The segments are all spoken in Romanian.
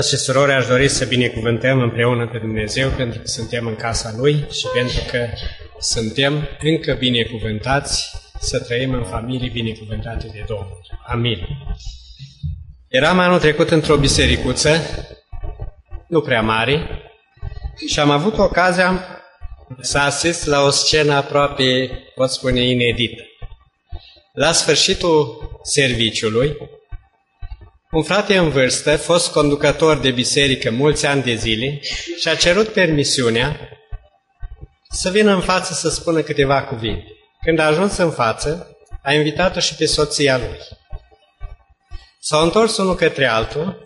Și surori, aș dori să binecuvântăm împreună pe Dumnezeu pentru că suntem în casa Lui și pentru că suntem încă binecuvântați să trăim în familii binecuvântate de Domnul. Amin. Eram anul trecut într-o bisericuță, nu prea mare, și am avut ocazia să asist la o scenă aproape, pot spune, inedită. La sfârșitul serviciului, un frate în vârstă, fost conducător de biserică mulți ani de zile, și-a cerut permisiunea să vină în față să spună câteva cuvinte. Când a ajuns în față, a invitat-o și pe soția lui. S-au întors unul către altul,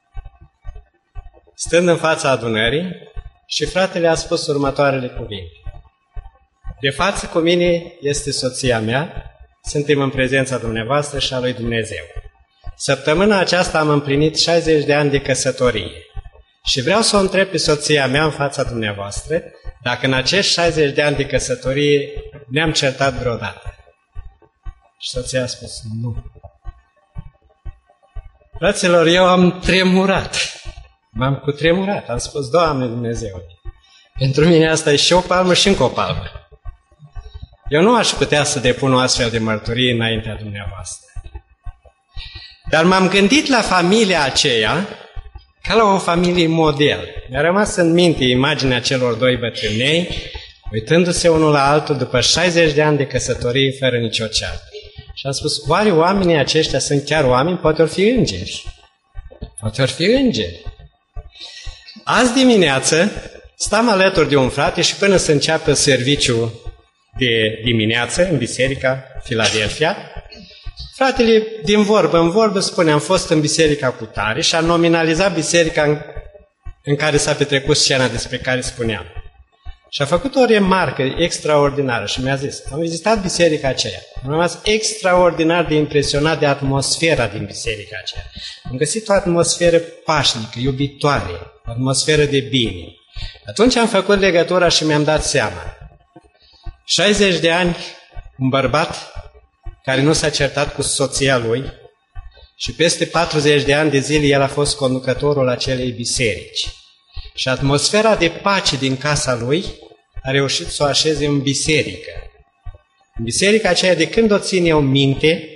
stând în fața adunării, și fratele a spus următoarele cuvinte. De față cu mine este soția mea, suntem în prezența dumneavoastră și a lui Dumnezeu. Săptămâna aceasta am împlinit 60 de ani de căsătorie și vreau să o întreb pe soția mea în fața dumneavoastră dacă în acești 60 de ani de căsătorie ne-am certat vreodată. Și soția a spus, nu. Fraților, eu am tremurat. M-am cutremurat. Am spus, Doamne Dumnezeu, pentru mine asta e și o palmă și încă o palmă. Eu nu aș putea să depun o astfel de mărturie înaintea dumneavoastră. Dar m-am gândit la familia aceea ca la o familie model. Mi-a rămas în minte imaginea celor doi bătrânei, uitându-se unul la altul după 60 de ani de căsătorie fără nicio ceartă. Și am spus, oare oamenii aceștia sunt chiar oameni? Poate ori fi îngeri. Poate ori fi îngeri. Azi dimineață stam alături de un frate și până să înceapă serviciul de dimineață în biserica Filadelfia, fratele din vorbă în vorbă spune, am fost în biserica cu tare și a nominalizat biserica în care s-a petrecut scena despre care spuneam. Și a făcut o remarcă extraordinară și mi-a zis, am vizitat biserica aceea, am rămas extraordinar de impresionat de atmosfera din biserica aceea. Am găsit o atmosferă pașnică, iubitoare, o atmosferă de bine. Atunci am făcut legătura și mi-am dat seama. 60 de ani, un bărbat care nu s-a certat cu soția lui și peste 40 de ani de zile el a fost conducătorul acelei biserici. Și atmosfera de pace din casa lui a reușit să o așeze în biserică. În biserica aceea, de când o țin eu minte,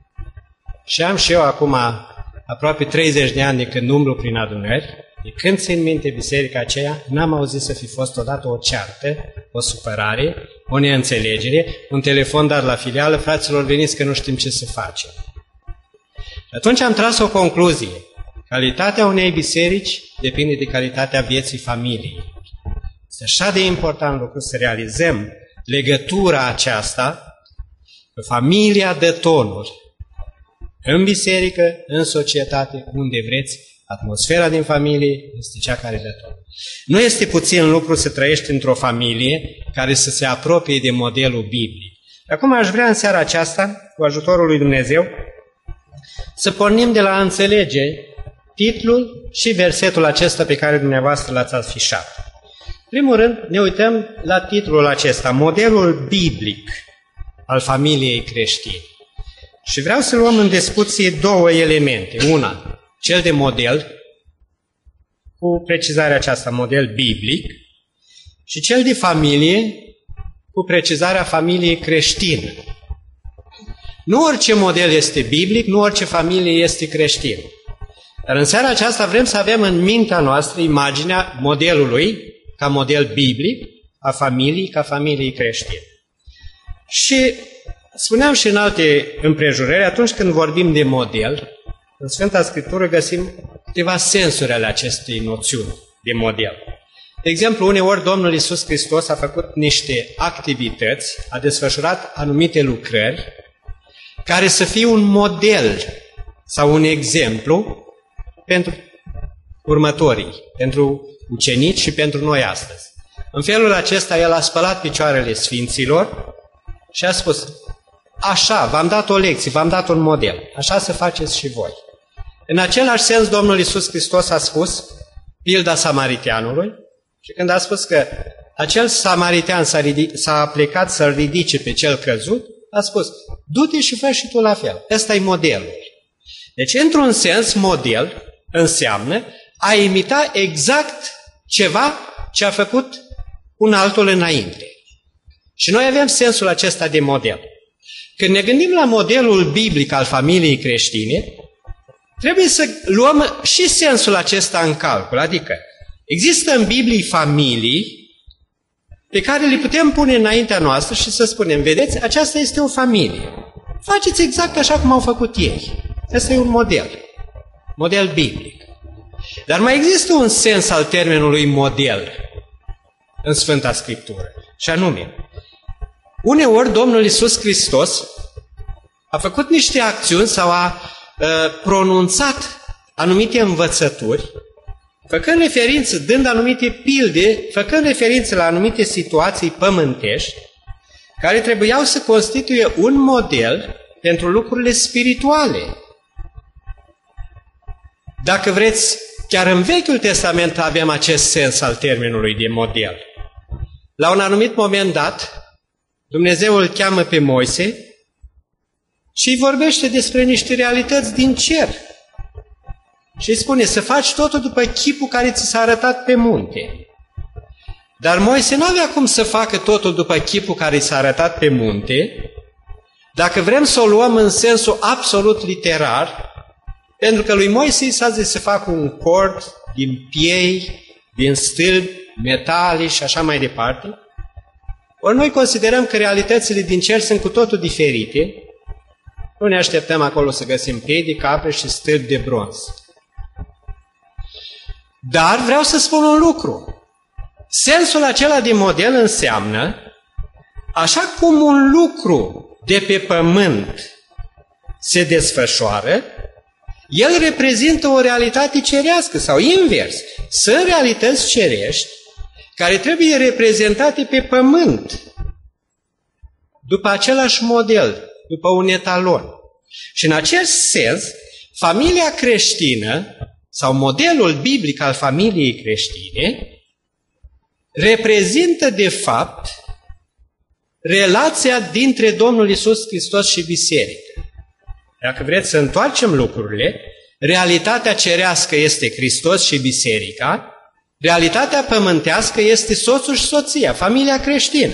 și am și eu acum aproape 30 de ani de când umblu prin adunări, de când țin minte biserica aceea, n-am auzit să fi fost odată o ceartă, o supărare, o neînțelegere, un telefon dat la filială, fraților, veniți că nu știm ce să facem. Și atunci am tras o concluzie. Calitatea unei biserici depinde de calitatea vieții familiei. Este așa de important lucru să realizăm legătura aceasta, că familia dă tonul în biserică, în societate, unde vreți, atmosfera din familie este cea care dă tonul. Nu este puțin lucru să trăiești într-o familie care să se apropie de modelul biblic. Acum aș vrea în seara aceasta, cu ajutorul lui Dumnezeu, să pornim de la a înțelege titlul și versetul acesta pe care dumneavoastră l-ați afișat. În primul rând, ne uităm la titlul acesta, modelul biblic al familiei creștine. Și vreau să luăm în discuție două elemente. Una, cel de model, cu precizarea aceasta, model biblic, și cel de familie, cu precizarea familiei creștină. Nu orice model este biblic, nu orice familie este creștină. Dar în seara aceasta vrem să avem în mintea noastră imaginea modelului, ca model biblic, a familiei, ca familiei creștine. Și spuneam și în alte împrejurări, atunci când vorbim de model, în Sfânta Scriptură găsim câteva sensuri ale acestei noțiuni de model. De exemplu, uneori Domnul Iisus Hristos a făcut niște activități, a desfășurat anumite lucrări, care să fie un model sau un exemplu pentru următorii, pentru ucenici și pentru noi astăzi. În felul acesta, El a spălat picioarele sfinților și a spus, așa, v-am dat o lecție, v-am dat un model, așa să faceți și voi. În același sens, Domnul Iisus Hristos a spus pilda samariteanului și când a spus că acel samaritean s-a plecat să-l ridice pe cel căzut, a spus, du-te și fă și tu la fel. Ăsta e modelul. Deci, într-un sens, model înseamnă a imita exact ceva ce a făcut un altul înainte. Și noi avem sensul acesta de model. Când ne gândim la modelul biblic al familiei creștine, trebuie să luăm și sensul acesta în calcul. Adică există în Biblie familii pe care le putem pune înaintea noastră și să spunem, vedeți, aceasta este o familie. Faceți exact așa cum au făcut ei. Asta e un model biblic. Dar mai există un sens al termenului model în Sfânta Scriptură. Și anume, uneori Domnul Iisus Hristos a făcut niște acțiuni sau a pronunțat anumite învățături, făcând referință, dând anumite pilde, făcând referință la anumite situații pământești, care trebuiau să constituie un model pentru lucrurile spirituale. Dacă vreți, chiar în Vechiul Testament avem acest sens al termenului de model. La un anumit moment dat, Dumnezeu îl cheamă pe Moise și îi vorbește despre niște realități din cer. Și îi spune să faci totul după chipul care ți s-a arătat pe munte. Dar Moise nu avea cum să facă totul după chipul care i s-a arătat pe munte, dacă vrem să o luăm în sensul absolut literar, pentru că lui Moise i s-a zis să facă un cort din piei, din stâlpi, metalii și așa mai departe. Ori noi considerăm că realitățile din cer sunt cu totul diferite. Nu ne așteptăm acolo să găsim piei de capre și stâlpi de bronz. Dar vreau să spun un lucru. Sensul acela de model înseamnă, așa cum un lucru de pe pământ se desfășoară, el reprezintă o realitate cerească sau invers. Sunt realități cerești care trebuie reprezentate pe pământ după același model, după un etalon. Și în acest sens, familia creștină sau modelul biblic al familiei creștine reprezintă de fapt relația dintre Domnul Iisus Hristos și biserică. Dacă vreți să întoarcem lucrurile, realitatea cerească este Hristos și biserica, realitatea pământească este soțul și soția, familia creștină.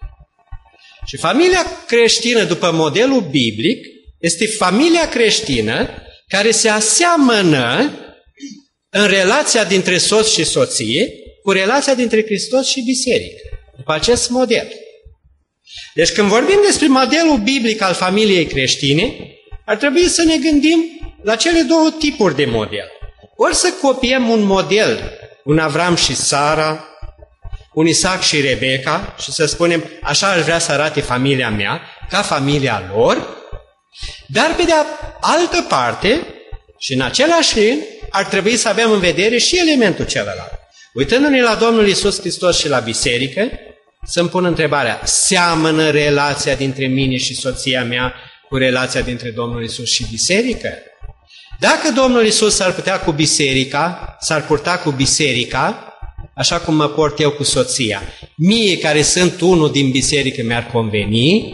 Și familia creștină, după modelul biblic, este familia creștină care se aseamănă în relația dintre soț și soție cu relația dintre Hristos și biserică, după acest model. Deci când vorbim despre modelul biblic al familiei creștine, ar trebui să ne gândim la cele două tipuri de model. Ori să copiem un model, un Avram și Sara, un Isaac și Rebecca, și să spunem, așa aș vrea să arate familia mea, ca familia lor, dar pe de altă parte, și în același timp, ar trebui să avem în vedere și elementul celălalt. Uitându-ne la Domnul Iisus Hristos și la biserică, să-mi pun întrebarea, seamănă relația dintre mine și soția mea cu relația dintre Domnul Iisus și biserică? Dacă Domnul Iisus s-ar putea cu biserica, s-ar purta cu biserica, așa cum mă port eu cu soția, mie care sunt unul din biserică mi-ar conveni?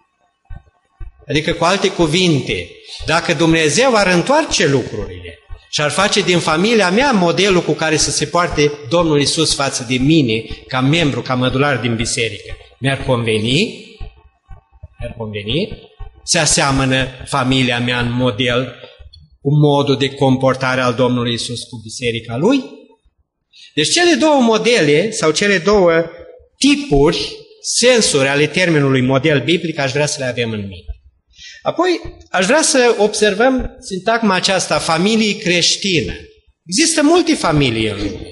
Adică, cu alte cuvinte, dacă Dumnezeu ar întoarce lucrurile și ar face din familia mea modelul cu care să se poarte Domnul Iisus față de mine, ca membru, ca mădular din biserică, mi-ar conveni? Mi-ar conveni? Se aseamănă familia mea în model cu modul de comportare al Domnului Iisus cu biserica Lui? Deci cele două modele sau cele două tipuri, sensuri ale termenului model biblic, aș vrea să le avem în minte. Apoi, aș vrea să observăm sintagma aceasta, familie creștină. Există multe familii în lume.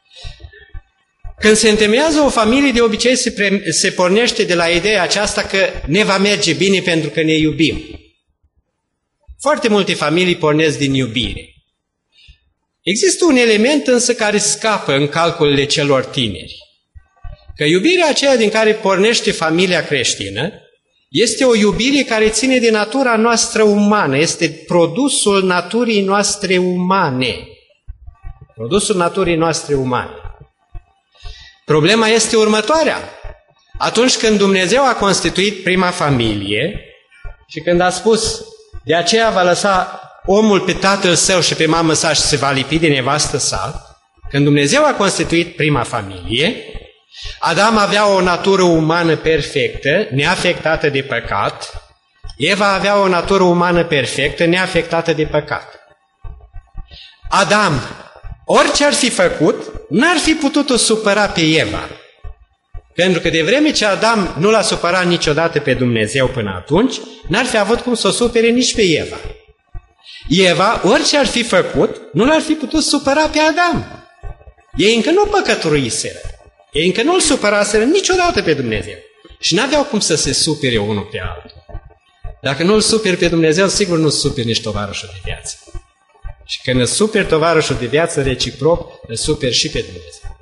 Când se întemeiază o familie, de obicei se pornește de la ideea aceasta că ne va merge bine pentru că ne iubim. Foarte multe familii pornesc din iubire. Există un element însă care scapă în calculele celor tineri. Că iubirea aceea din care pornește familia creștină este o iubire care ține de natura noastră umană, este produsul naturii noastre umane. Produsul naturii noastre umane. Problema este următoarea. Atunci când Dumnezeu a constituit prima familie și când a spus, de aceea va lăsa omul pe tatăl său și pe mamă sa și se va lipi de nevastă sa, când Dumnezeu a constituit prima familie, Adam avea o natură umană perfectă, neafectată de păcat, Eva avea o natură umană perfectă, neafectată de păcat. Adam, orice ar fi făcut, n-ar fi putut-o supăra pe Eva. Pentru că de vreme ce Adam nu l-a supărat niciodată pe Dumnezeu până atunci, n-ar fi avut cum să o supere nici pe Eva. Eva, orice ar fi făcut, nu l-ar fi putut supăra pe Adam. Ei încă nu păcătuiseră. Ei încă nu îl supăraseră niciodată pe Dumnezeu. Și n-aveau cum să se supere unul pe altul. Dacă nu îl superi pe Dumnezeu, sigur nu îl superi nici tovarășul de viață. Și când îl superi tovarășul de viață reciproc, îl superi și pe Dumnezeu.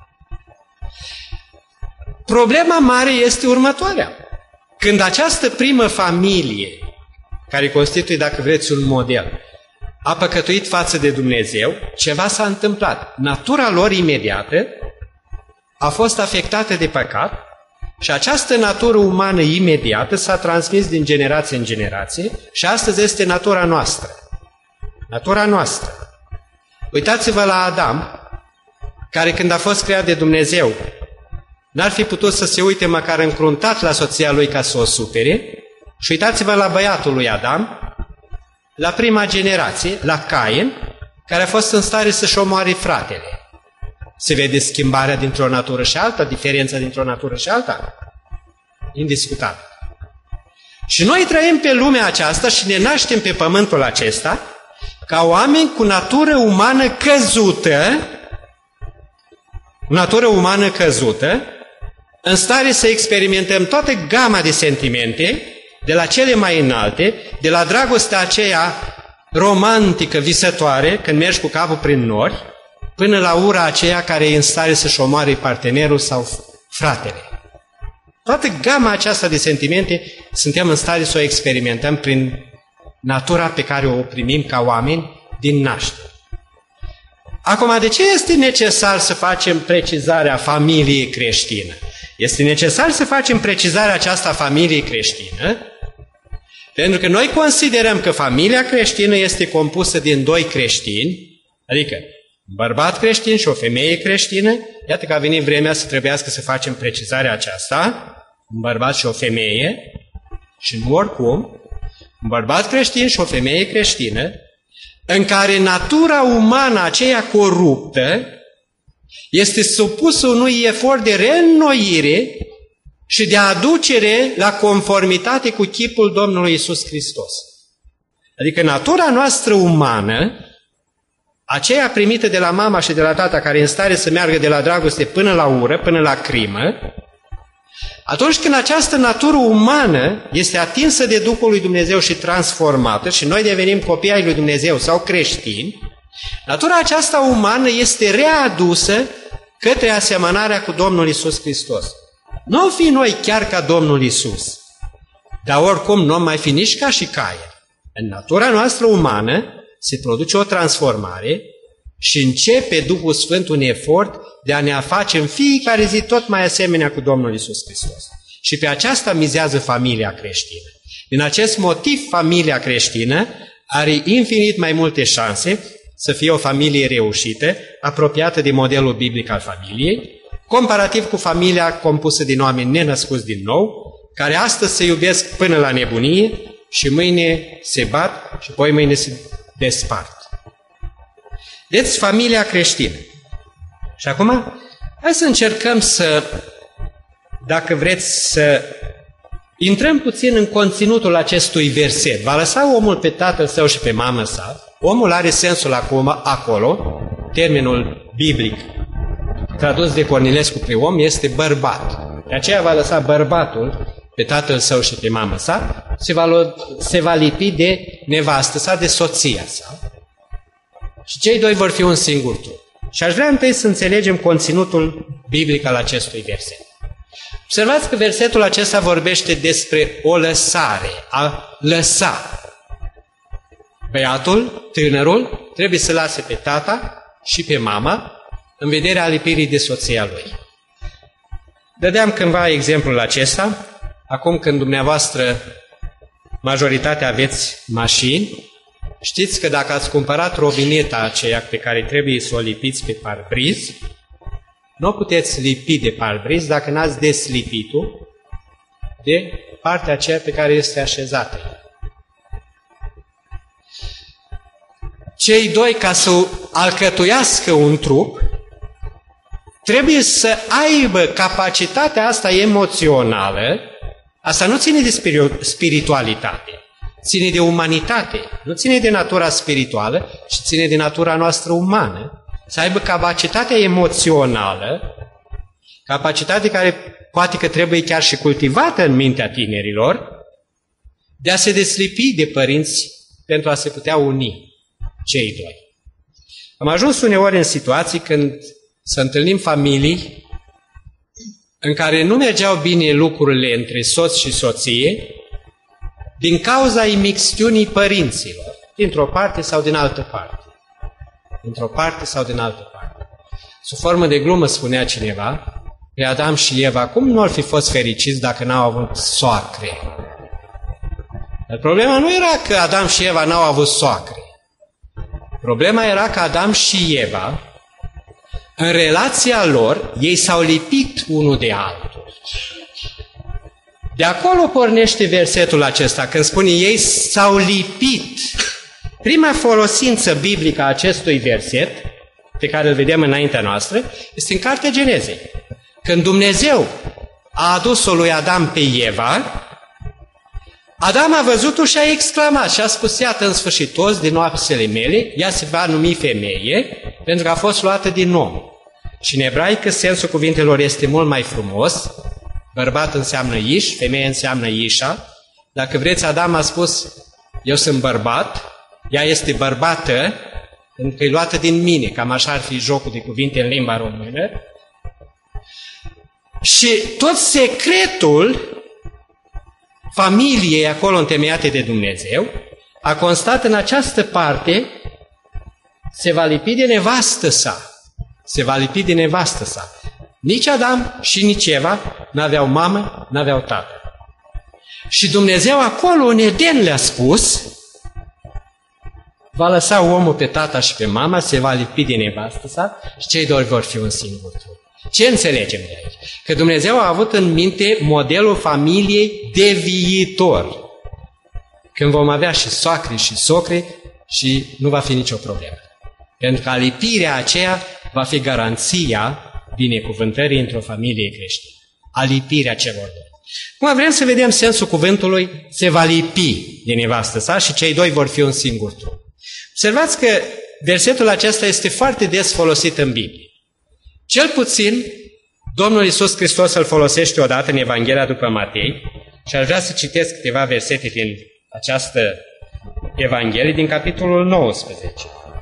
Problema mare este următoarea. Când această primă familie, care constituie, dacă vreți, un model, a păcătuit față de Dumnezeu, ceva s-a întâmplat. Natura lor imediată a fost afectată de păcat și această natură umană imediată s-a transmis din generație în generație și astăzi este natura noastră. Natura noastră. Uitați-vă la Adam, care când a fost creat de Dumnezeu, n-ar fi putut să se uite măcar încruntat la soția lui ca să o supere. Și uitați-vă la băiatul lui Adam, la prima generație, la Cain, care a fost în stare să-și omoare fratele. Se vede schimbarea dintr-o natură și alta, diferența dintr-o natură și alta? Indiscutabil. Și noi trăim pe lumea aceasta și ne naștem pe pământul acesta ca oameni cu natură umană căzută, în stare să experimentăm toată gama de sentimente, de la cele mai înalte, de la dragostea aceea romantică, visătoare, când mergi cu capul prin nori, până la ura aceea care e în stare să-și omoare partenerul sau fratele. Toată gama aceasta de sentimente suntem în stare să o experimentăm prin natura pe care o primim ca oameni din naștere. Acum, de ce este necesar să facem precizarea familiei creștină? Este necesar să facem precizarea aceasta a familiei creștină, pentru că noi considerăm că familia creștină este compusă din doi creștini, adică un bărbat creștin și o femeie creștină. Iată că a venit vremea să trebuiască să facem precizarea aceasta, un bărbat și o femeie, și nu oricum, un bărbat creștin și o femeie creștină, în care natura umană aceea coruptă este supusă unui efort de reînnoire și de aducere la conformitate cu chipul Domnului Iisus Hristos. Adică natura noastră umană, aceea primită de la mama și de la tata, care e în stare să meargă de la dragoste până la ură, până la crimă, atunci când această natură umană este atinsă de Duhul lui Dumnezeu și transformată și noi devenim copii ai lui Dumnezeu sau creștini, natura aceasta umană este readusă către asemănarea cu Domnul Iisus Hristos. Nu fi noi chiar ca Domnul Iisus, dar oricum nu mai fi nici ca și Cain. În natura noastră umană se produce o transformare și începe Duhul Sfânt un efort de a ne face în fiecare zi tot mai asemenea cu Domnul Iisus Hristos. Și pe aceasta mizează familia creștină. Din acest motiv, familia creștină are infinit mai multe șanse să fie o familie reușită, apropiată de modelul biblic al familiei, comparativ cu familia compusă din oameni nenăscuți din nou, care astăzi se iubesc până la nebunie și mâine se bat și apoi mâine se despart. Deci, familia creștină. Și acum, hai să încercăm să, dacă vreți, să intrăm puțin în conținutul acestui verset. Va lăsa omul pe tatăl său și pe mamă sa. Omul are sensul acolo, termenul biblic tradus de Cornilescu pe om este bărbat. De aceea va lăsa bărbatul pe tatăl său și pe mamă sa, se va lipi de nevastă sa, de soția sa. Și cei doi vor fi un singur trup. Și aș vrea întâi să înțelegem conținutul biblic al acestui verset. Observați că versetul acesta vorbește despre o lăsare, a lăsa. Băiatul, tânărul, trebuie să lase pe tata și pe mama în vederea lipirii de soția lui. Dădeam cândva exemplul acesta, acum când dumneavoastră majoritatea aveți mașini Știți că dacă ați cumpărat robineta aceea pe care trebuie să o lipiți pe parbriz, nu o puteți lipi de parbriz dacă n-ați deslipit-o de partea aceea pe care este așezată. Cei doi, ca să alcătuiască un trup, trebuie să aibă capacitatea asta emoțională. Asta nu ține de spiritualitate, ține de umanitate, nu ține de natura spirituală, ci ține de natura noastră umană. Să aibă capacitatea emoțională, capacitate care poate că trebuie chiar și cultivată în mintea tinerilor, de a se deslipi de părinți pentru a se putea uni cei doi. Am ajuns uneori în situații când să întâlnim familii în care nu mergeau bine lucrurile între soț și soție din cauza imixtiunii părinților, dintr-o parte sau din altă parte. Dintr-o parte sau din altă parte. Sub formă de glumă spunea cineva, pe Adam și Eva, cum nu ar fi fost fericiți dacă n-au avut soacre? Dar problema nu era că Adam și Eva n-au avut soacre. Problema era că Adam și Eva, în relația lor, ei s-au lipit unul de altul. De acolo pornește versetul acesta, când spune ei s-au lipit. Prima folosință biblică a acestui verset, pe care îl vedem înaintea noastră, este în Cartea Genezei. Când Dumnezeu a adus-o lui Adam pe Eva, Adam a văzut-o și a exclamat și a spus, iată, în sfârșit, toți din oapsele mele, ea se va numi femeie, pentru că a fost luată din om. Și în ebraică sensul cuvintelor este mult mai frumos. Bărbat înseamnă iș, femeie înseamnă ișa. Dacă vreți, Adam a spus, eu sunt bărbat, ea este bărbată, pentru că e luată din mine, cam așa ar fi jocul de cuvinte în limba română. Și tot secretul familiei acolo întemeiate de Dumnezeu a constat în această parte, se va lipi de nevastă sa. Se va lipi de nevastă sa. Nici Adam și nici Eva n-aveau mamă, n-aveau tată. Și Dumnezeu acolo în Eden le-a spus, va lăsa omul pe tata și pe mama, se va lipi de nevastă sa și cei doi vor fi un singur trup. Ce înțelegem de aici? Că Dumnezeu a avut în minte modelul familiei de viitor. Când vom avea și soacre și socre și nu va fi nicio problemă. Pentru că alipirea aceea va fi garanția binecuvântării într-o familie creștină. Alipirea celor doi. Acum vrem să vedem sensul cuvântului se va lipi de nevastă sa și cei doi vor fi un singur trup. Observați că versetul acesta este foarte des folosit în Biblie. Cel puțin, Domnul Iisus Hristos îl folosește odată în Evanghelia după Matei și aș vrea să citesc câteva versete din această Evanghelie, din capitolul 19.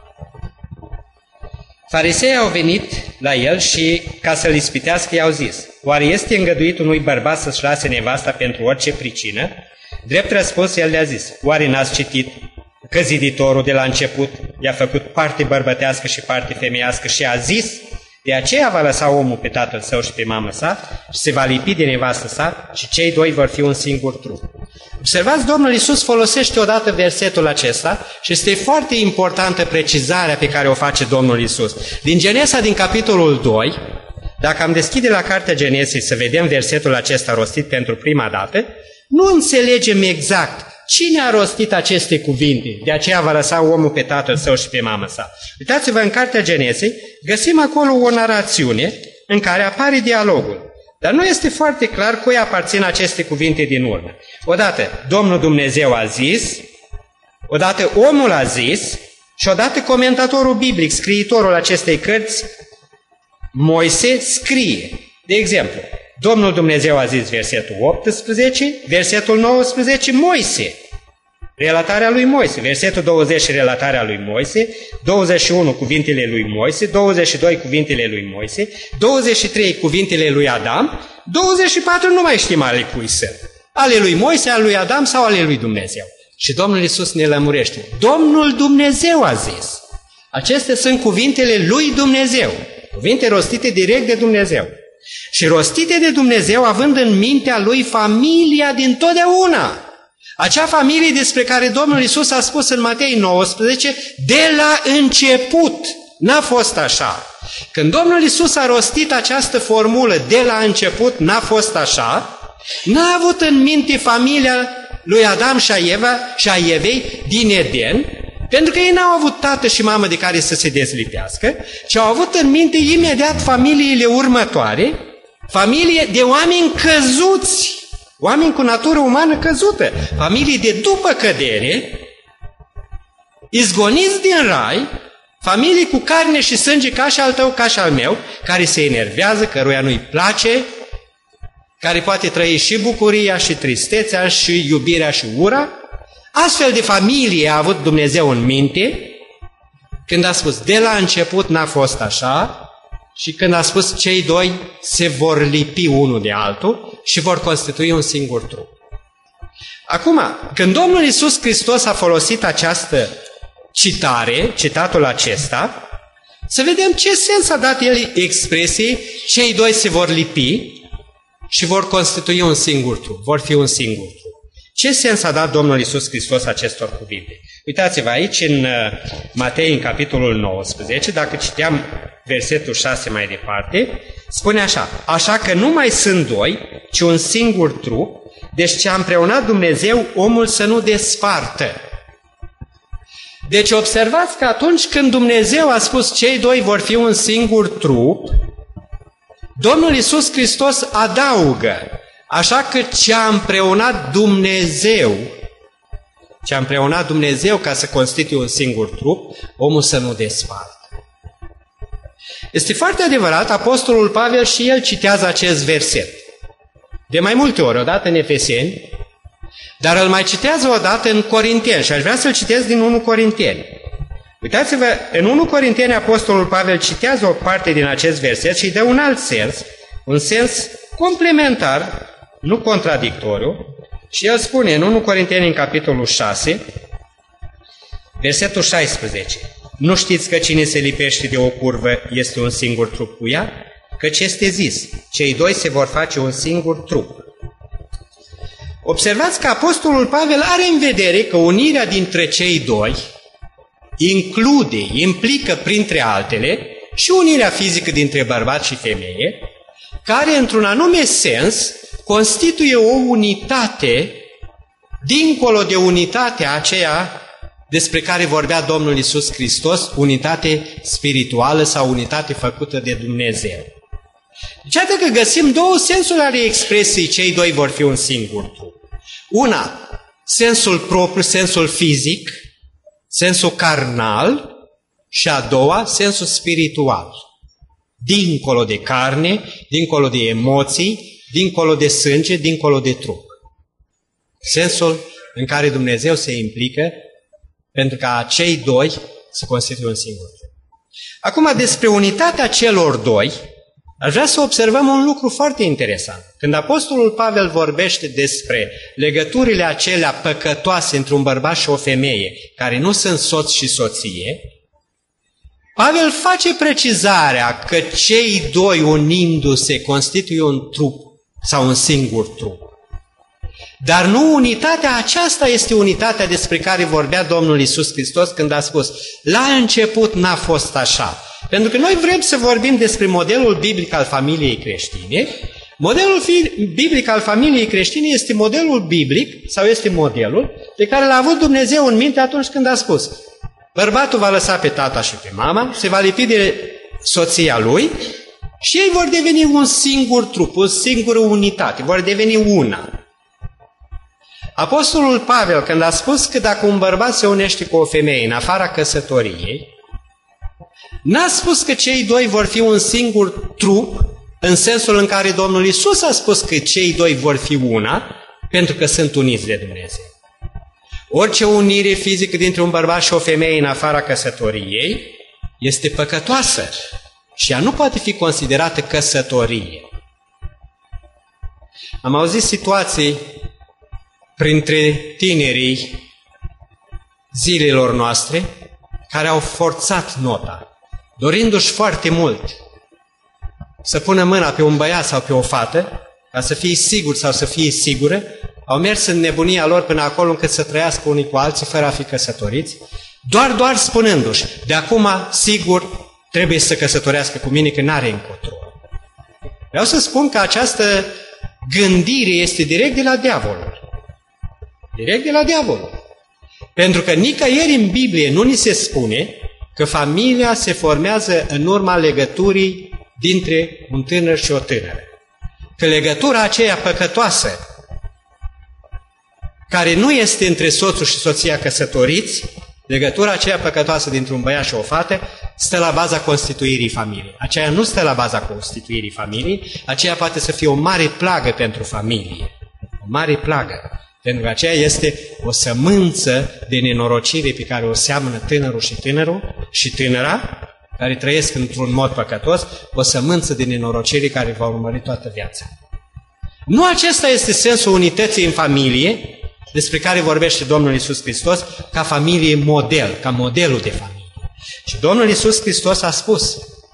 Farisei au venit la el și, ca să-l ispitească, i-au zis, oare este îngăduit unui bărbat să-și lase nevasta pentru orice pricină? Drept răspuns, el le-a zis, oare n-ați citit că ziditorul de la început i-a făcut parte bărbătească și parte femeiască și a zis, de aceea va lăsa omul pe tatăl său și pe mamă sa și se va lipi de nevastă sa și cei doi vor fi un singur trup. Observați, Domnul Iisus folosește odată versetul acesta și este foarte importantă precizarea pe care o face Domnul Iisus. Din Genesa, din capitolul 2, dacă am deschide la Cartea Genesei să vedem versetul acesta rostit pentru prima dată, nu înțelegem exact cine a rostit aceste cuvinte, de aceea va lăsa omul pe tatăl său și pe mamă sa. Uitați-vă în Cartea Genesei, găsim acolo o narațiune în care apare dialogul. Dar nu este foarte clar cui aparțin aceste cuvinte din urmă. Odată Domnul Dumnezeu a zis, odată omul a zis și odată comentatorul biblic, scriitorul acestei cărți, Moise, scrie. De exemplu, Domnul Dumnezeu a zis versetul 18, versetul 19, Moise. Relatarea lui Moise, versetul 20, relatarea lui Moise, 21, cuvintele lui Moise, 22, cuvintele lui Moise, 23, cuvintele lui Adam, 24, nu mai știm ale cui sunt. Ale lui Moise, ale lui Adam sau ale lui Dumnezeu. Și Domnul Iisus ne lămurește. Domnul Dumnezeu a zis. Acestea sunt cuvintele lui Dumnezeu. Cuvinte rostite direct de Dumnezeu. Și rostite de Dumnezeu având în mintea lui familia din totdeauna. Acea familie despre care Domnul Iisus a spus în Matei 19, de la început n-a fost așa. Când Domnul Iisus a rostit această formulă, de la început n-a fost așa, n-a avut în minte familia lui Adam și a Evei din Eden, pentru că ei n-au avut tată și mamă de care să se dezlipească, ci au avut în minte imediat familiile următoare, familie de oameni căzuți, oameni cu natură umană căzută, familii de după cădere, izgoniți din rai, familii cu carne și sânge ca și al tău, ca și al meu, care se enervează, căruia nu-i place, care poate trăi și bucuria, și tristețea, și iubirea, și ura. Astfel de familie a avut Dumnezeu în minte când a spus, de la început n-a fost așa, și când a spus, cei doi se vor lipi unul de altul și vor constitui un singur trup. Acum, când Domnul Iisus Hristos a folosit această citatul acesta, să vedem ce sens a dat el expresiei, cei doi se vor lipi și vor constitui un singur trup, vor fi un singur trup. Ce sens a dat Domnul Iisus Hristos acestor cuvinte? Uitați-vă aici în Matei, în capitolul 19, dacă citeam versetul 6 mai departe, spune așa, așa că nu mai sunt doi, ci un singur trup, deci ce a împreunat Dumnezeu, omul să nu despartă. Deci observați că atunci când Dumnezeu a spus cei doi vor fi un singur trup, Domnul Iisus Hristos adaugă, așa că ce a împreunat Dumnezeu ca să constituie un singur trup, omul să nu despartă. Este foarte adevărat, Apostolul Pavel și el citează acest verset. De mai multe ori, odată în Efeseni, dar îl mai citează odată în Corinteni și aș vrea să-l citesc din 1 Corinteni. Uitați-vă, în 1 Corinteni Apostolul Pavel citează o parte din acest verset și îi dă un alt sens, un sens complementar, nu contradictoriu, și el spune în 1 Corinteni în capitolul 6, versetul 16, nu știți că cine se lipește de o curvă este un singur trup cu ea? Căci este zis, cei doi se vor face un singur trup. Observați că Apostolul Pavel are în vedere că unirea dintre cei doi implică printre altele și unirea fizică dintre bărbat și femeie, care într-un anume sens constituie o unitate dincolo de unitatea aceea despre care vorbea Domnul Iisus Hristos, unitate spirituală sau unitate făcută de Dumnezeu. Deci, iată că găsim două sensuri ale expresiei, cei doi vor fi un singur trup. Una, sensul propriu, sensul fizic, sensul carnal, și a doua, sensul spiritual. Dincolo de carne, dincolo de emoții, dincolo de sânge, dincolo de trup. Sensul în care Dumnezeu se implică pentru ca cei doi să constituie un singur trup. Acum, despre unitatea celor doi, aș vrea să observăm un lucru foarte interesant. Când Apostolul Pavel vorbește despre legăturile acelea păcătoase între un bărbat și o femeie, care nu sunt soț și soție, Pavel face precizarea că cei doi unindu-se constituie un trup sau un singur trup. Dar nu unitatea aceasta este unitatea despre care vorbea Domnul Iisus Hristos când a spus, la început n-a fost așa. Pentru că noi vrem să vorbim despre modelul biblic al familiei creștine. Modelul biblic al familiei creștine este modelul biblic, sau este modelul pe care l-a avut Dumnezeu în minte atunci când a spus, bărbatul va lăsa pe tata și pe mama, se va lipi de soția lui și ei vor deveni un singur trup, o singură unitate, vor deveni una. Apostolul Pavel, când a spus că dacă un bărbat se unește cu o femeie în afara căsătoriei, n-a spus că cei doi vor fi un singur trup, în sensul în care Domnul Iisus a spus că cei doi vor fi una, pentru că sunt uniți de Dumnezeu. Orice unire fizică dintre un bărbat și o femeie în afara căsătoriei este păcătoasă și ea nu poate fi considerată căsătorie. Am auzit situații printre tinerii zilelor noastre care au forțat nota, dorindu-și foarte mult să pună mâna pe un băiat sau pe o fată, ca să fie sigur sau să fie sigură, au mers în nebunia lor până acolo încât să trăiască unii cu alții fără a fi căsătoriți, doar spunându-și, de acum, sigur, trebuie să se căsătorească cu mine, că n-are încotro. Vreau să spun că această gândire este direct de la diavolul. Direct de la diavolul. Pentru că nicăieri în Biblie nu ni se spune că familia se formează în urma legăturii dintre un tânăr și o tânără. Că legătura aceea păcătoasă, care nu este între soțul și soția căsătoriți, legătura aceea păcătoasă dintre un băiat și o fată, stă la baza constituirii familiei. Aceea nu stă la baza constituirii familiei, aceea poate să fie o mare plagă pentru familie. O mare plagă. Pentru că aceea este o sămânță de nenorocire pe care o seamănă tânărul și tânăra, care trăiesc într-un mod păcătos, o sămânță de nenorocire care va urmări toată viața. Nu acesta este sensul unității în familie, despre care vorbește Domnul Iisus Hristos, ca familie model, ca modelul de familie. Și Domnul Iisus Hristos a spus,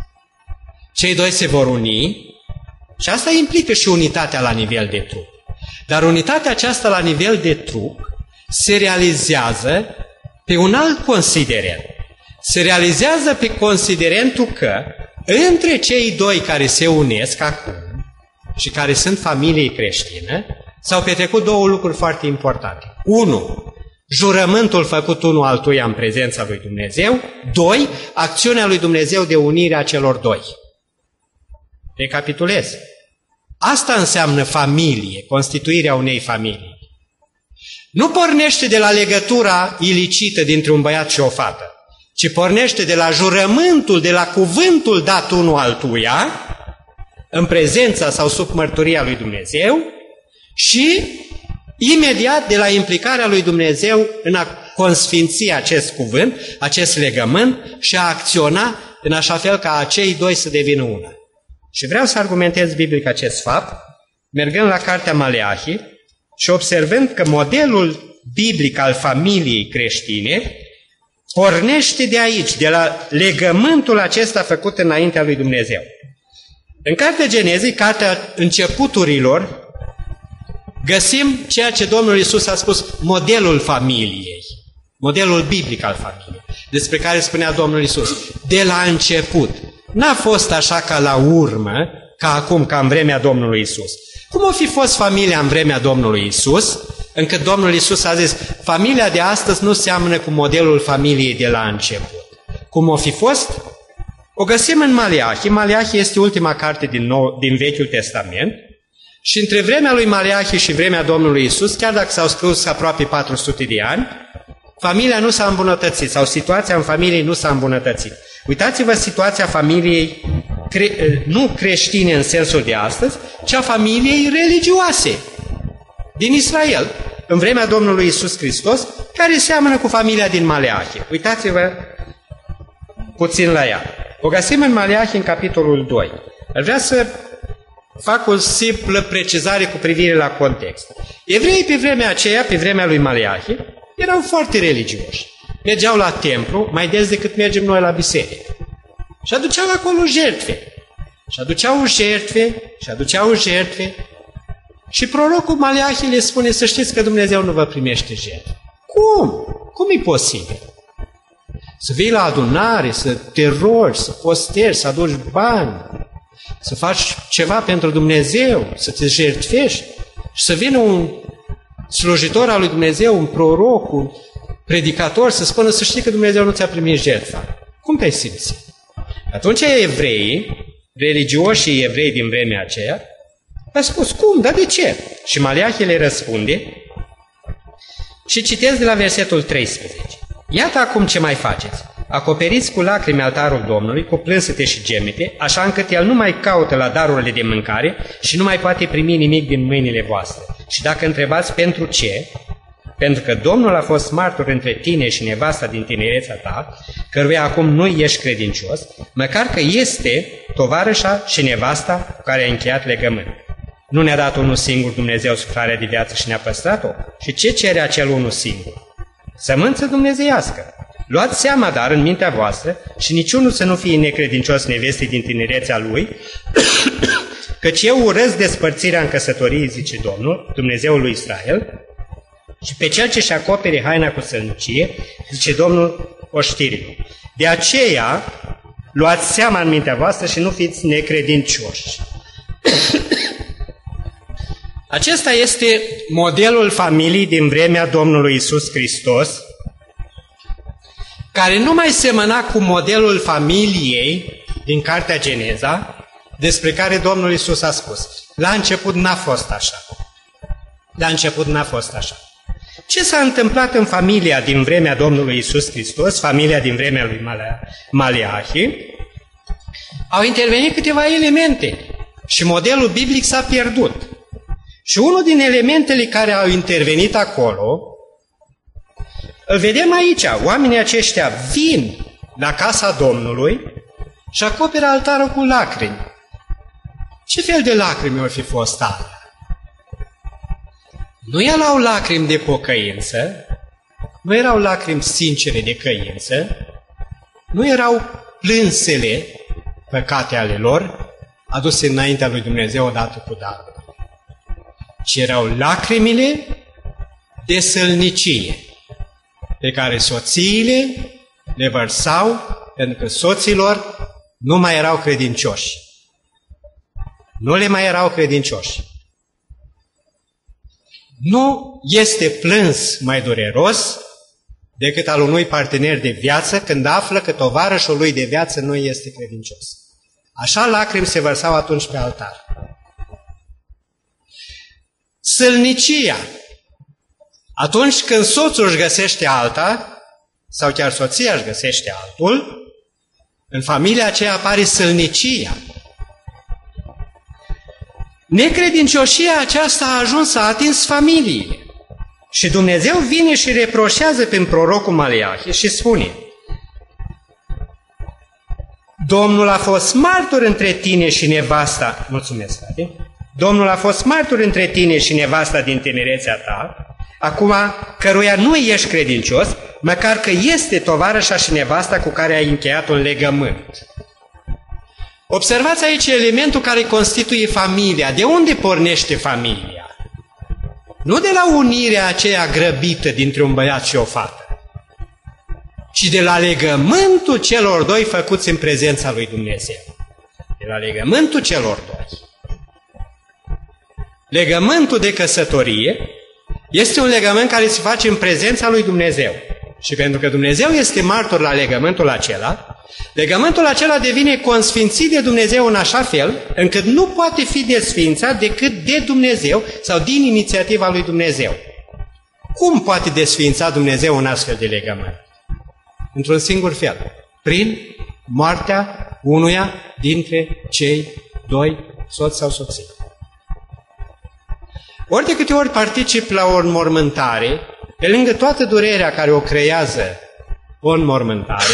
cei doi se vor uni și asta implică și unitatea la nivel de trup. Dar unitatea aceasta la nivel de trup se realizează pe un alt considerent. Se realizează pe considerentul că între cei doi care se unesc acum și care sunt familie creștină, s-au petrecut două lucruri foarte importante. 1. Jurământul făcut unul altuia în prezența lui Dumnezeu. 2. Acțiunea lui Dumnezeu de unire a celor doi. Recapitulez. Asta înseamnă familie, constituirea unei familii. Nu pornește de la legătura ilicită dintre un băiat și o fată, ci pornește de la jurământul, de la cuvântul dat unul altuia, în prezența sau sub mărturia lui Dumnezeu, și imediat de la implicarea lui Dumnezeu în a consfinți acest cuvânt, acest legământ și a acționa în așa fel ca acei doi să devină una. Și vreau să argumentez biblic acest fapt, mergând la cartea Maleahi și observând că modelul biblic al familiei creștine pornește de aici, de la legământul acesta făcut înaintea lui Dumnezeu. În cartea Genezii, cartea începuturilor, găsim ceea ce Domnul Iisus a spus, modelul familiei, modelul biblic al familiei, despre care spunea Domnul Iisus, de la început. N-a fost așa ca la urmă, ca acum, ca în vremea Domnului Iisus. Cum o fi fost familia în vremea Domnului Iisus, încât Domnul Iisus a zis, familia de astăzi nu seamănă cu modelul familiei de la început. Cum o fi fost? O găsim în Maleahi. Maleahi este ultima carte din Vechiul Testament și între vremea lui Maleahi și vremea Domnului Iisus, chiar dacă s-au scris aproape 400 de ani, familia nu s-a îmbunătățit sau situația în familie nu s-a îmbunătățit. Uitați-vă situația familiei nu creștine în sensul de astăzi, ci a familiei religioase din Israel, în vremea Domnului Iisus Hristos, care seamănă cu familia din Maleahi. Uitați-vă puțin la ea. O găsim în Maleahi în capitolul 2. Aș vrea să fac o simplă precizare cu privire la context. Evreii pe vremea aceea, pe vremea lui Maleahi, erau foarte religioși. Mergeau la templu mai des decât mergem noi la biserică. Și aduceau acolo jertfe. Și aduceau jertfe. Și prorocul Maleahi le spune, să știți că Dumnezeu nu vă primește jertfe. Cum? Cum e posibil? Să vii la adunare, să te rogi, să postezi, să aduci bani, să faci ceva pentru Dumnezeu, să te jertfești și să vină un slujitor al lui Dumnezeu, un proroc, un predicator, să spună, să știi că Dumnezeu nu ți-a primit jertfa. Cum te-ai simțit? Atunci evreii, religioșii evrei din vremea aceea, a spus, cum? Dar de ce? Și Maleahi le răspunde și citesc de la versetul 13. Iată acum ce mai faceți. Acoperiți cu lacrimi altarul Domnului, cu plânsete și gemete, așa încât El nu mai caută la darurile de mâncare și nu mai poate primi nimic din mâinile voastre. Și dacă întrebați pentru ce, pentru că Domnul a fost martor între tine și nevasta din tinerețea ta, căruia acum nu ești credincios, măcar că este tovarășa și nevasta cu care a încheiat legământ. Nu ne-a dat unul singur Dumnezeu suflarea de viață și ne-a păstrat-o? Și ce cere acel unul singur? Sămânță dumnezeiască. Luați seama, dar, în mintea voastră și niciunul să nu fie necredincios nevestei din tinerețea lui, căci eu urăsc despărțirea în căsătorie, zice Domnul, Dumnezeul lui Israel, și pe cel ce-și acopere haina cu sălnicie, zice Domnul oștirilor. De aceea, luați seama în mintea voastră și nu fiți necredincioși. Acesta este modelul familiei din vremea Domnului Iisus Hristos, care nu mai semăna cu modelul familiei din Cartea Geneza, despre care Domnul Iisus a spus. La început n-a fost așa. La început n-a fost așa. Ce s-a întâmplat în familia din vremea Domnului Iisus Hristos, familia din vremea lui Maleahi? Au intervenit câteva elemente și modelul biblic s-a pierdut. Și unul din elementele care au intervenit acolo, îl vedem aici. Oamenii aceștia vin la casa Domnului și acoperă altarul cu lacrimi. Ce fel de lacrimi ar fi fost alea? Nu erau lacrimi de pocăință, nu erau lacrimi sincere de căință, nu erau plânsele păcate ale lor aduse înaintea lui Dumnezeu odată cu darul, ci erau lacrimile de sălnicie pe care soțiile le vărsau pentru că soților nu mai erau credincioși. Nu le mai erau credincioși. Nu este plâns mai dureros decât al unui partener de viață când află că tovarășul lui de viață nu este credincios. Așa lacrimi se vărsau atunci pe altar. Sălnicia. Atunci când soțul își găsește alta, sau chiar soția își găsește altul, în familia aceea apare sălnicia. Necredincioșia aceasta a ajuns să a atins familiile. Și Dumnezeu vine și reproșează prin prorocul Maleahi și spune: Domnul a fost martor între tine și nevasta. Mulțumesc, frate. Domnul a fost martor între tine și nevasta din tinerețea ta, acum căruia nu ești credincios, măcar că este tovarășa și nevasta cu care ai încheiat un legământ. Observați aici elementul care constituie familia. De unde pornește familia? Nu de la unirea aceea grăbită dintre un băiat și o fată, ci de la legământul celor doi făcuți în prezența lui Dumnezeu. De la legământul celor doi. Legământul de căsătorie este un legământ care se face în prezența lui Dumnezeu. Și pentru că Dumnezeu este martor la legământul acela devine consfințit de Dumnezeu în așa fel încât nu poate fi desfințat decât de Dumnezeu sau din inițiativa lui Dumnezeu. Cum poate desfința Dumnezeu un astfel de legământ? Într-un singur fel, prin moartea unuia dintre cei doi, soț sau soție. Ori de câte ori particip la o înmormântare, pe lângă toată durerea care o creează o înmormântare,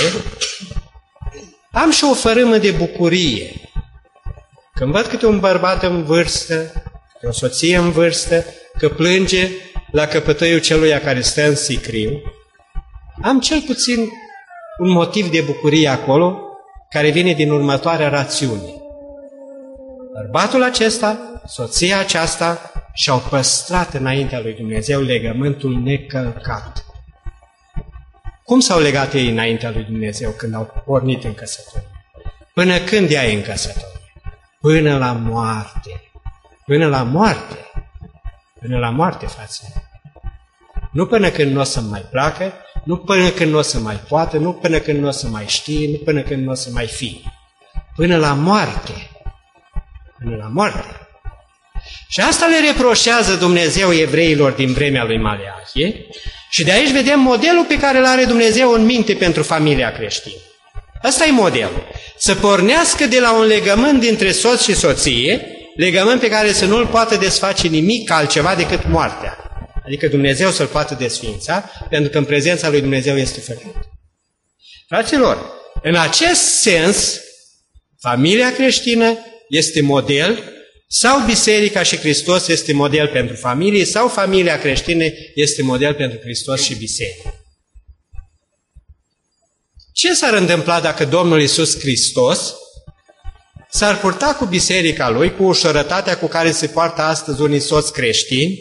am și o fărâmă de bucurie. Când văd câte un bărbat în vârstă, câte o soție în vârstă, că plânge la căpătăiul celuia care stă în sicriu, am cel puțin un motiv de bucurie acolo, care vine din următoarea rațiune. Bărbatul acesta, soția aceasta, și-au păstrat înaintea lui Dumnezeu legământul necălcat. Cum s-au legat ei înaintea lui Dumnezeu când au pornit în căsătorie? Până când ea e în căsătorie? Până la moarte. Până la moarte. Până la moarte, fraților. Nu până când nu o să mai placă, nu până când nu o să mai poată, nu până când nu o să mai știe, nu până când nu o să mai fie. Până la moarte. Până la moarte. Și asta le reproșează Dumnezeu evreilor din vremea lui Maleahi și de aici vedem modelul pe care îl are Dumnezeu în minte pentru familia creștină. Asta e modelul. Să pornească de la un legământ dintre soț și soție, legământ pe care să nu-l poată desface nimic altceva decât moartea. Adică Dumnezeu să-l poată desființa, pentru că în prezența lui Dumnezeu este făcut. Fraților, în acest sens, familia creștină este model, sau Biserica și Hristos este model pentru familie, sau familia creștină este model pentru Hristos și Biserică. Ce s-ar întâmpla dacă Domnul Iisus Hristos s-ar purta cu biserica lui, cu ușurătatea cu care se poartă astăzi unii soți creștini,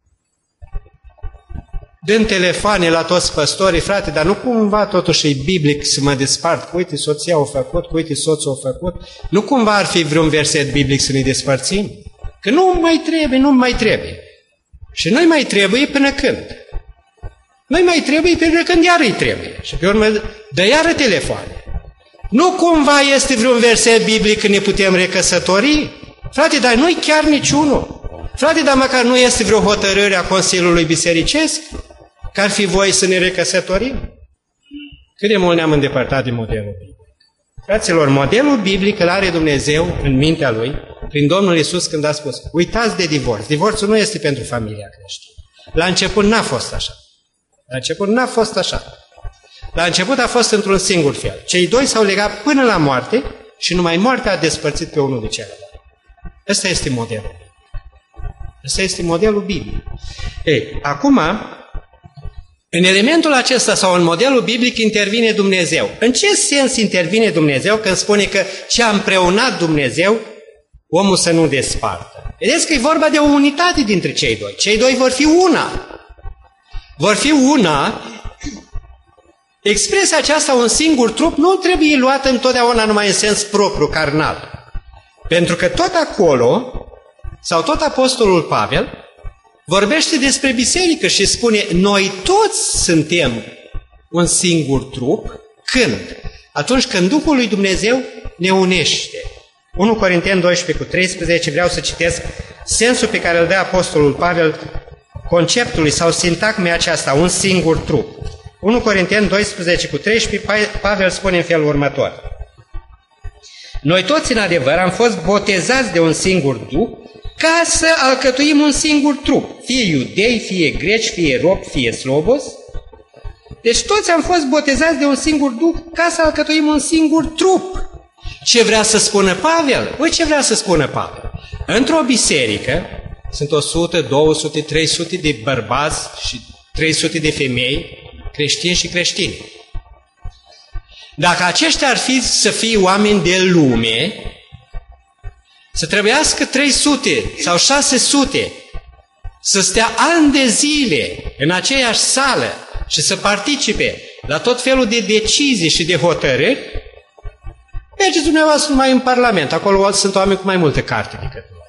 dând telefoane la toți păstorii, frate, dar nu cumva totuși e biblic să mă despart, uite soția o făcut, uite soțul o făcut, nu cumva ar fi vreun verset biblic să ne despărțim? Că nu mai trebuie. Și nu mai trebuie până când? Nu mai trebuie până când iar îi trebuie. Și pe urmă dă iară telefoane. Nu cumva este vreun verset biblic că ne putem recăsători? Frate, dar nu-i chiar niciunul. Frate, dar măcar nu este vreo hotărâre a Consiliului Bisericesc că ar fi voie să ne recăsătorim? Cât de mult ne-am îndepărtat de modelul biblic. Fraților, modelul biblic îl are Dumnezeu în mintea Lui, prin Domnul Iisus când a spus, uitați de divorț. Divorțul nu este pentru familia creștină. La început n-a fost așa. La început a fost într-un singur fel. Cei doi s-au legat până la moarte și numai moartea a despărțit pe unul de celălalt. Ăsta este modelul. Ăsta este modelul biblic. Ei, acum, în elementul acesta sau în modelul biblic intervine Dumnezeu. În ce sens intervine Dumnezeu când spune că ce a împreunat Dumnezeu, omul să nu despartă? Vedeți că e vorba de o unitate dintre cei doi. Cei doi vor fi una. Vor fi una. Expresia aceasta, un singur trup, nu trebuie luată întotdeauna numai în sens propriu, carnal. Pentru că tot acolo, sau tot apostolul Pavel, vorbește despre biserică și spune, noi toți suntem un singur trup. Când? Atunci când Duhul lui Dumnezeu ne unește. 1 Corinteni 12:13, vreau să citesc sensul pe care îl dă apostolul Pavel conceptului sau sintagmei aceasta, un singur trup. 1 Corinteni 12:13, Pavel spune în felul următor. Noi toți în adevăr am fost botezați de un singur Duh ca să alcătuim un singur trup, fie iudei, fie greci, fie robi, fie slobos. Deci toți am fost botezați de un singur Duh ca să alcătuim un singur trup. Ce vrea să spună Pavel? Ce vrea să spună Pavel? Într-o biserică sunt 100, 200, 300 de bărbați și 300 de femei, creștini și creștini. Dacă aceștia ar fi să fie oameni de lume, să trebuiască 300 sau 600 să stea ani de zile în aceeași sală și să participe la tot felul de decizii și de hotărâri, mergeți dumneavoastră numai în Parlament, acolo sunt oameni cu mai multe carte decât noi.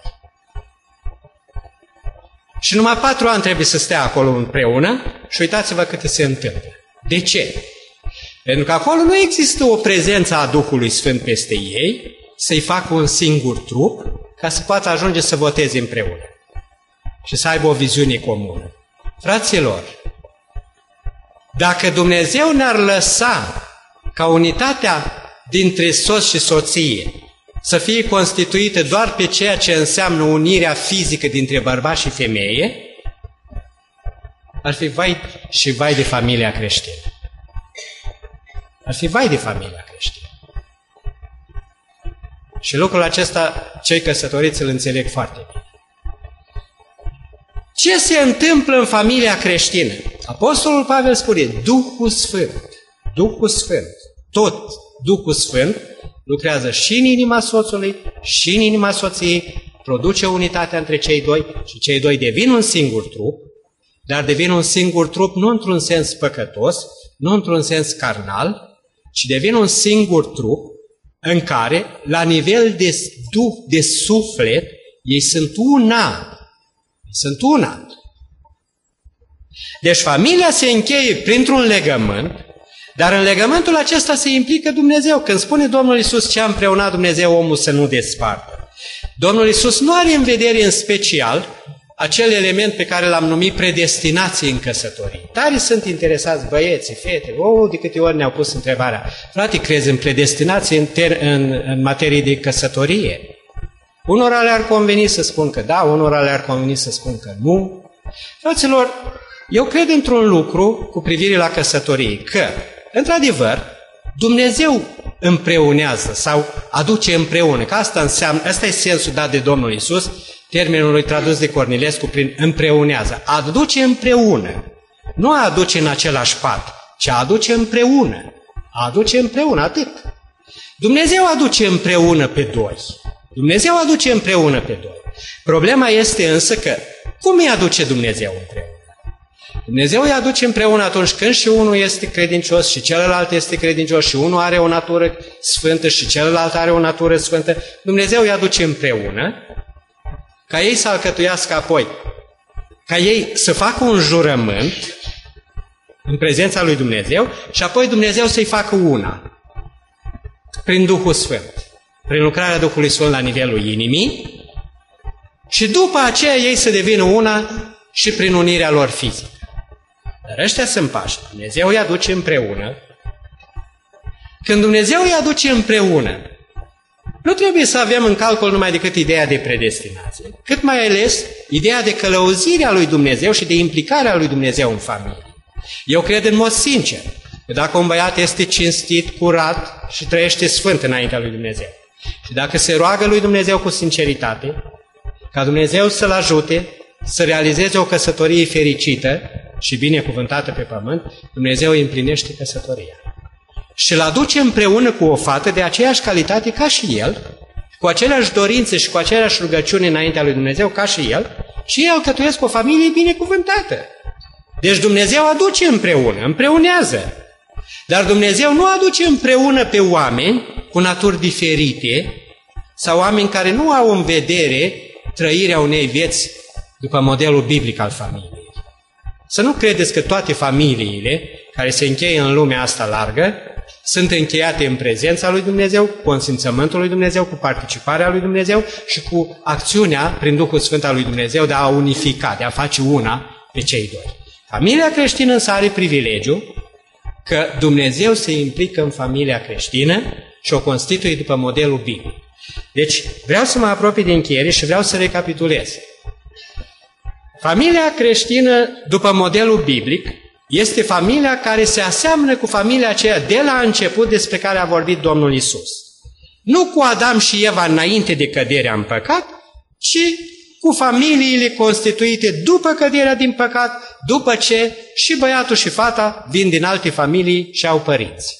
Și numai 4 ani trebuie să stea acolo împreună și uitați-vă câte se întâmplă. De ce? Pentru că acolo nu există o prezență a Duhului Sfânt peste ei, să-i facă un singur trup, ca să poată ajunge să voteze împreună și să aibă o viziune comună. Fraților, dacă Dumnezeu ne-ar lăsa ca unitatea dintre soț și soție să fie constituită doar pe ceea ce înseamnă unirea fizică dintre bărbat și femeie, ar fi vai și vai de familia creștină. Ar fi vai de familia creștină. Și lucrul acesta, cei căsătoriți îl înțeleg foarte bine. Ce se întâmplă în familia creștină? Apostolul Pavel spune, Duhul Sfânt, tot Duhul Sfânt lucrează și în inima soțului și în inima soției, produce unitatea între cei doi și cei doi devin un singur trup, dar devin un singur trup nu într-un sens păcătos, nu într-un sens carnal, ci devin un singur trup în care, la nivel de duh, de suflet, ei sunt una. Deci familia se încheie printr-un legământ, dar în legământul acesta se implică Dumnezeu. Când spune Domnul Iisus ce a împreunat Dumnezeu, omul să nu despartă. Domnul Iisus nu are în vedere în special acel element pe care l-am numit predestinație în căsătorie. Tare sunt interesați băieții, fetele, de câte ori ne-au pus întrebarea, frate, crezi în predestinație în materie de căsătorie? Unora le-ar conveni să spun că da, unora le-ar conveni să spun că nu. Fraților, eu cred într-un lucru cu privire la căsătorie, că, într-adevăr, Dumnezeu împreunează sau aduce împreună, că asta înseamnă, ăsta e sensul dat de Domnul Iisus, termenul lui tradus de Cornilescu prin împreunează. Aduce împreună. Nu aduce în același pat, ci aduce împreună. Aduce împreună, atât. Dumnezeu aduce împreună pe doi. Dumnezeu aduce împreună pe doi. Problema este însă că cum îi aduce Dumnezeu împreună? Dumnezeu îi aduce împreună atunci când și unul este credincios și celălalt este credincios și unul are o natură sfântă și celălalt are o natură sfântă. Dumnezeu îi aduce împreună ca ei să alcătuiască apoi, ca ei să facă un jurământ în prezența lui Dumnezeu și apoi Dumnezeu să-i facă una prin Duhul Sfânt, prin lucrarea Duhului Sfânt la nivelul inimii și după aceea ei să devină una și prin unirea lor fizică. Dar ăștia sunt pași. Dumnezeu îi aduce împreună. Când Dumnezeu îi aduce împreună, nu trebuie să avem în calcul numai decât ideea de predestinație, cât mai ales ideea de călăuzire a lui Dumnezeu și de implicarea lui Dumnezeu în familie. Eu cred în mod sincer că dacă un băiat este cinstit, curat și trăiește sfânt înaintea lui Dumnezeu și dacă se roagă lui Dumnezeu cu sinceritate, ca Dumnezeu să-l ajute să realizeze o căsătorie fericită și binecuvântată pe pământ, Dumnezeu îi împlinește căsătoria. Și îl aduce împreună cu o fată de aceeași calitate ca și el, cu aceleași dorințe și cu aceleași rugăciuni înaintea lui Dumnezeu ca și el, și ei alcătuiesc o familie binecuvântată. Deci Dumnezeu aduce împreună, împreunează. Dar Dumnezeu nu aduce împreună pe oameni cu naturi diferite sau oameni care nu au în vedere trăirea unei vieți după modelul biblic al familiei. Să nu credeți că toate familiile care se încheie în lumea asta largă sunt încheiate în prezența lui Dumnezeu, cu consimțământul lui Dumnezeu, cu participarea lui Dumnezeu și cu acțiunea prin Duhul Sfânt al lui Dumnezeu de a unifica, de a face una pe cei doi. Familia creștină însă are privilegiu că Dumnezeu se implică în familia creștină și o constituie după modelul biblic. Deci vreau să mă apropii de încheiere și vreau să recapitulez. Familia creștină, după modelul biblic, este familia care se aseamănă cu familia aceea de la început despre care a vorbit Domnul Iisus. Nu cu Adam și Eva înainte de căderea în păcat, ci cu familiile constituite după căderea din păcat, după ce și băiatul și fata vin din alte familii și au părinți.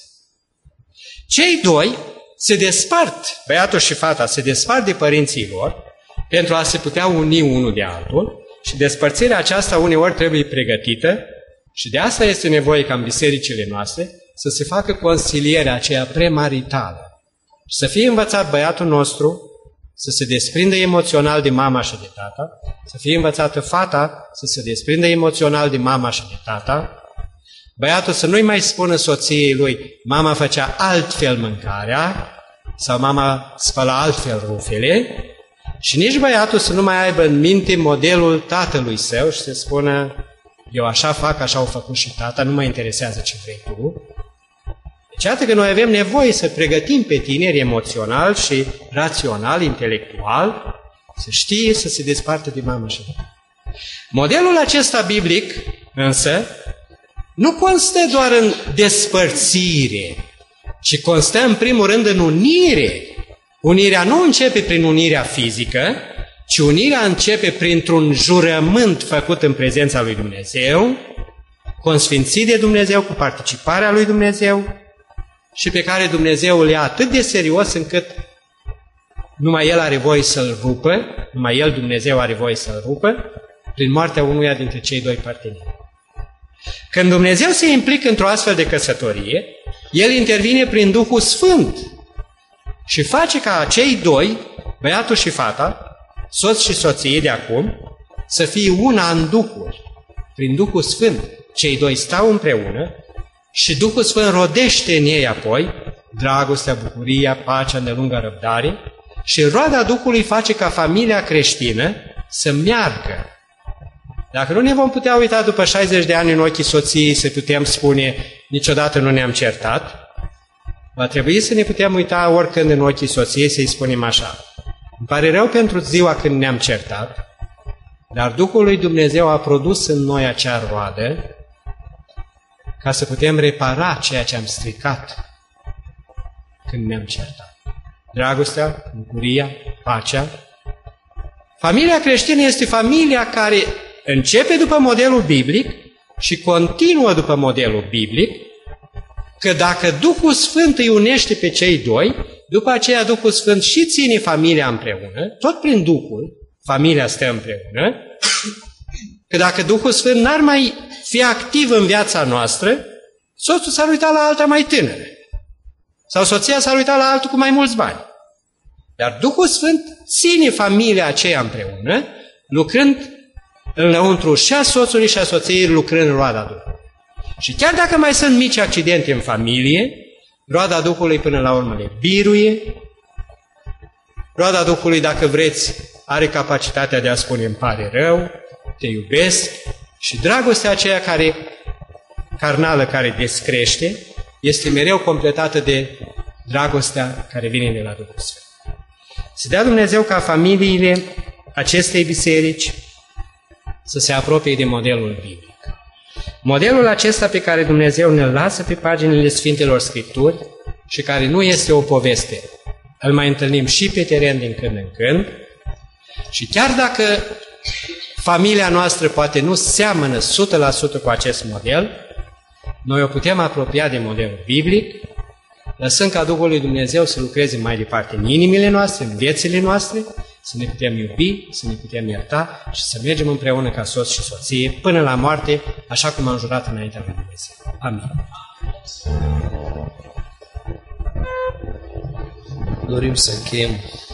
Cei doi se despart, băiatul și fata se despart de părinții lor pentru a se putea uni unul de altul și despărțirea aceasta uneori trebuie pregătită și de asta este nevoie ca în bisericile noastre să se facă consilierea aceea premaritală și să fie învățat băiatul nostru să se desprindă emoțional de mama și de tata, să fie învățată fata să se desprindă emoțional de mama și de tata, băiatul să nu-i mai spună soției lui mama făcea altfel mâncarea sau mama spăla altfel rufele și nici băiatul să nu mai aibă în minte modelul tatălui său și să spună eu așa fac, așa au făcut și tata, nu mă interesează ce vrei tu. Deci iată că noi avem nevoie să pregătim pe tineri emoțional și rațional, intelectual, să știe să se despartă de mamă și de tată. Modelul acesta biblic, însă, nu constă doar în despărțire, ci constă în primul rând în unire. Unirea nu începe prin unirea fizică, ci unirea începe printr-un jurământ făcut în prezența lui Dumnezeu, consfințit de Dumnezeu, cu participarea lui Dumnezeu și pe care Dumnezeu îl ia atât de serios încât numai El are voie să-l rupă, numai El, Dumnezeu, are voie să-l rupă prin moartea unuia dintre cei doi parteneri. Când Dumnezeu se implică într-o astfel de căsătorie, El intervine prin Duhul Sfânt și face ca cei doi, băiatul și fata, soț și soție de acum, să fie una în Duhul, prin Duhul Sfânt. Cei doi stau împreună și Duhul Sfânt rodește în ei apoi dragostea, bucuria, pacea, îndelungă răbdare și roada Duhului face ca familia creștină să meargă. Dacă nu ne vom putea uita după 60 de ani în ochii soției să putem spune niciodată nu ne-am certat, va trebui să ne putem uita oricând în ochii soției să-i spunem așa: îmi pare rău pentru ziua când ne-am certat, dar Duhul lui Dumnezeu a produs în noi acea roadă ca să putem repara ceea ce am stricat când ne-am certat. Dragostea, bucuria, pacea. Familia creștină este familia care începe după modelul biblic și continuă după modelul biblic că dacă Duhul Sfânt îi unește pe cei doi, după aceea Duhul Sfânt și ține familia împreună, tot prin Duhul, familia stă împreună, că dacă Duhul Sfânt n-ar mai fi activ în viața noastră, soțul s-ar uita la alta mai tânără. Sau soția s-ar uita la altul cu mai mulți bani. Dar Duhul Sfânt ține familia aceea împreună, lucrând înăuntru și a soțului și a soției, lucrând în roada Duhului. Și chiar dacă mai sunt mici accidente în familie, roada Duhului până la urmă le biruie. Roada Duhului, dacă vreți, are capacitatea de a spune îmi pare rău, te iubesc, și dragostea aceea carnală care descrește este mereu completată de dragostea care vine de la Duhul Sfânt. Să dea Dumnezeu ca familiile acestei biserici să se apropie de modelul biblic. Modelul acesta pe care Dumnezeu ne-l lasă pe paginile Sfintelor Scripturi și care nu este o poveste, îl mai întâlnim și pe teren din când în când, și chiar dacă familia noastră poate nu seamănă 100% cu acest model, noi o putem apropia de modelul biblic, lăsând ca Duhul lui Dumnezeu să lucreze mai departe în inimile noastre, în viețile noastre, să ne putem iubi, să ne putem ierta și să mergem împreună ca soț și soție până la moarte, așa cum am jurat înaintea lui Dumnezeu. Amin. Dorim să încheiem